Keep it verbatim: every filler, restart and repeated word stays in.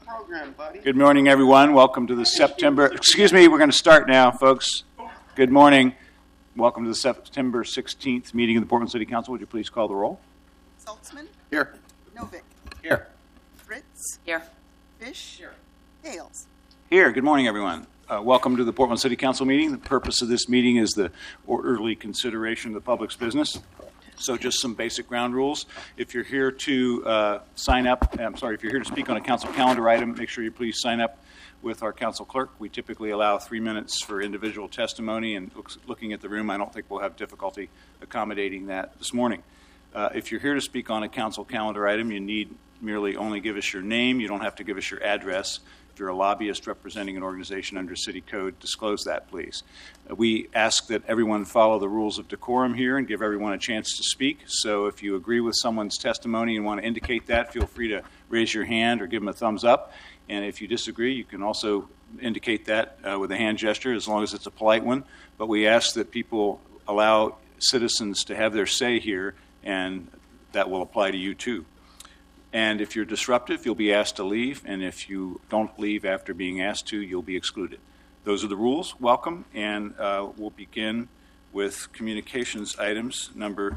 program, buddy. Good morning, everyone. Welcome to the September, excuse me, we're going to start now, folks. Good morning. Welcome to the September sixteenth meeting of the Portland City Council. Would you please call the roll? Saltzman? Here. Novick? Here. Fritz? Here. Fish? Here. Hales? Here. Good morning, everyone. Uh, welcome to the Portland City Council meeting. The purpose of this meeting is the orderly consideration of the public's business. So just some basic ground rules. If you're here to uh, sign up, I'm sorry, if you're here to speak on a council calendar item, make sure you please sign up with our council clerk. We typically allow three minutes for individual testimony, and looks, looking at the room, I don't think we'll have difficulty accommodating that this morning. Uh, if you're here to speak on a council calendar item, you need merely only give us your name. You don't have to give us your address. If you're a lobbyist representing an organization under city code, disclose that, please. Uh, we ask that everyone follow the rules of decorum here and give everyone a chance to speak. So if you agree with someone's testimony and want to indicate that, feel free to raise your hand or give them a thumbs up. And if you disagree, you can also indicate that uh, with a hand gesture, as long as it's a polite one. But we ask that people allow citizens to have their say here, and that will apply to you too. And if you're disruptive, you'll be asked to leave. And if you don't leave after being asked to, you'll be excluded. Those are the rules. Welcome. And uh, we'll begin with communications items number